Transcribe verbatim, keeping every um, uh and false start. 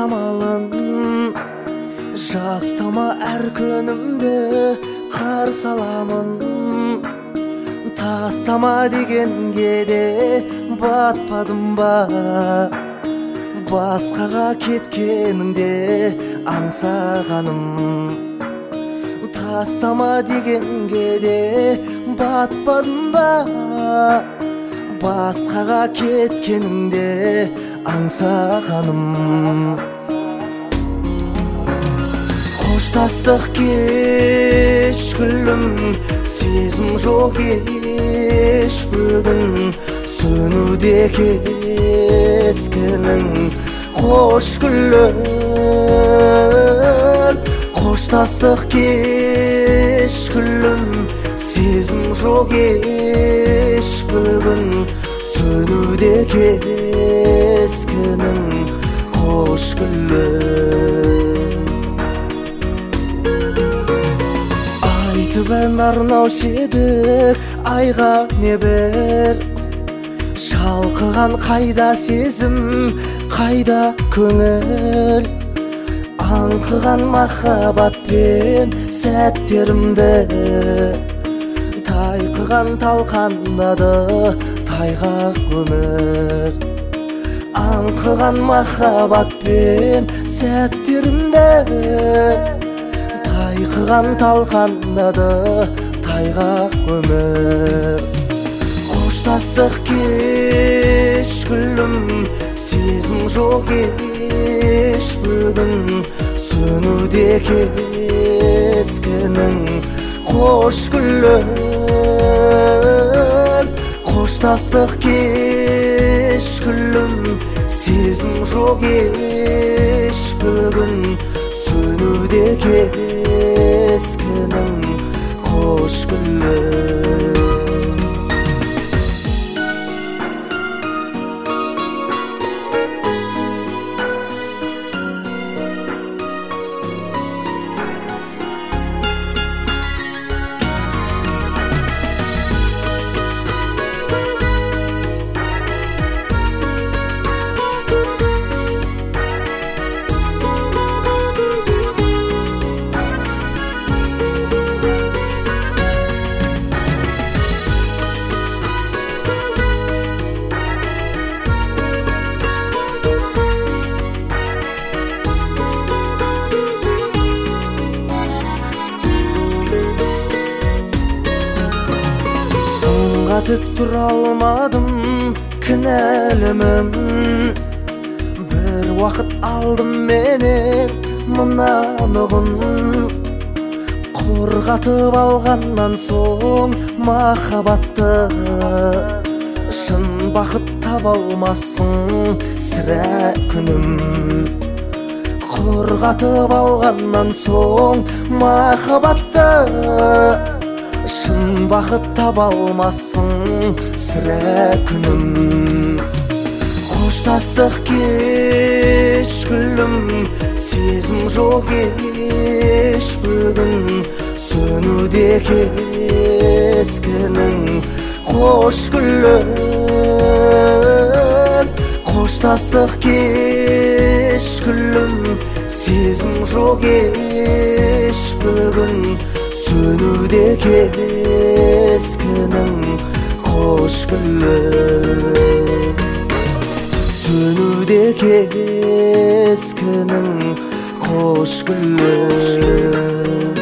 самалын жастама әр күнімді қарсы аламын. Тастама дегенге де батпадым ба, басқаға кеткеніңде аңсағаным. Тастама дегенге де батпадым ба, басқаға кеткеніңде аңсағаным. Қоштастық кеш күлім, сезім жоқ еш бүгін. Сөнуде кескінің қош күлім. Қоштастық кеш күлім, сезім жоқ еш бүгін. Сөнуде кескінің қош күлім. Айтып ән арнаушы едік айға небір, шалқыған қайда сезім, қайда көңіл. Аңқыған махаббатпен сәттерімді, тайқыған талқандады тайғақ өмір. Аңқыған махаббатпен сәттерімді, тайқыған талқандады тайғақ өмір. Қоштастық кеш күлім, сезім жоқ еш бүгін. Сөнуде кескінің қош күлім. Қоштастық кеш күлім, сезім жоқ еш бүгін. Сөнуде кескінің қош күлім. Тік тұра алмадым кінәлімін, бір уақыт алдым менен мұнанығын. Қорғатып алғаннан соң махаббатты, шын бақыт таба алмассың сірә күнім. Қорғатып алғаннан соң махаббатты, шын бақыт таба алмассың сірә күнім. Қоштастық кеш күлім, сезім жоқ еш бүгін. Сөнуде кескінің қош күлім. Қоштастық кеш күлім, сезім жоқ еш бүгін. Сөнуде кескінің қош күлім. Сөнуде кескінің қош күлім.